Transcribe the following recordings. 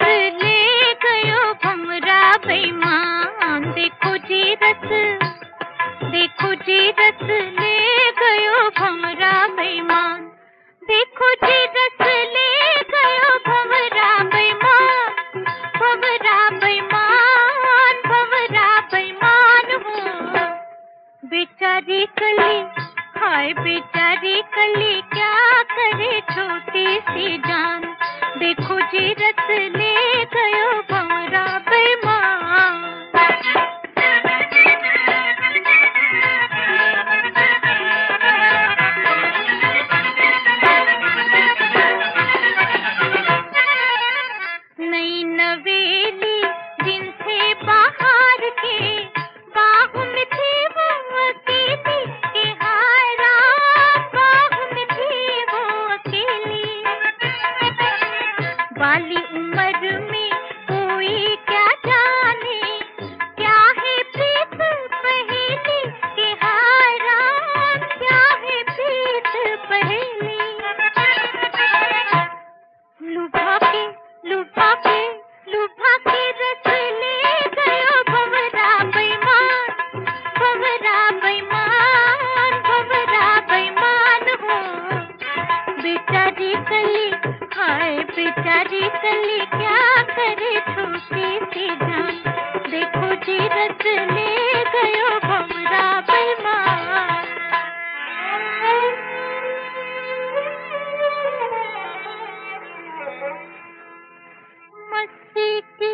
ले गयो भंवरा बेईमान। देखो जी रस ले गयो भंवरा बेईमान। देखो जी रस ले गयो भंवरा बेईमान। भंवरा बेईमान, भंवरा बेईमान हो। बेचारी कली, हाय बेचारी कली, क्या करे छोटी सी जान। देखो जी रस ले गयो भंवरा बेईमान। नई नवेली दिन से बाहर के, बाहों में थी वो अकेली के, हाय रात बाहों में थी वो अकेली। बाली उम्र में कोई क्या जाने, क्या है प्रीत पहेली के, हाय रात क्या है प्रीत पहेली। लुभा के लुभा के लुभा के रस ले गयो भंवरा बेईमान। भंवरा बेईमान, भंवरा बेईमान हो। बेचारी कली, हाय बेचारी कली, क्या करे छोटी सी जान। देखो जी रस ले गयो भंवरा बेईमान। मस्ती की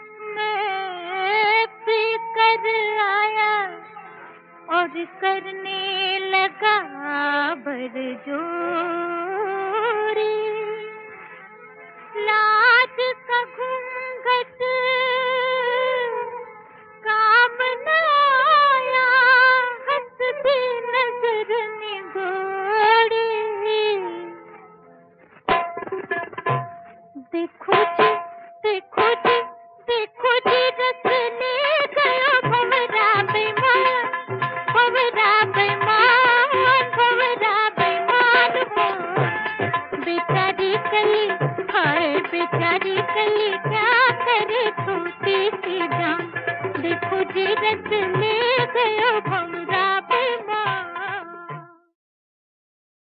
मैं पीकर आया और करने लगा बरजोरी। लाज का घूंघट काम न आया, हंसती नजर निगोरी। देखो जी, देखो जी, देखो जी रस ले गयो भंवरा बेईमान। भंवरा बेईमान, भंवरा बेईमान हो। बेचारी कली, हाय बेचारी कली, क्या करे छोटी सी जान। देखो जी रस ले गयो भंवरा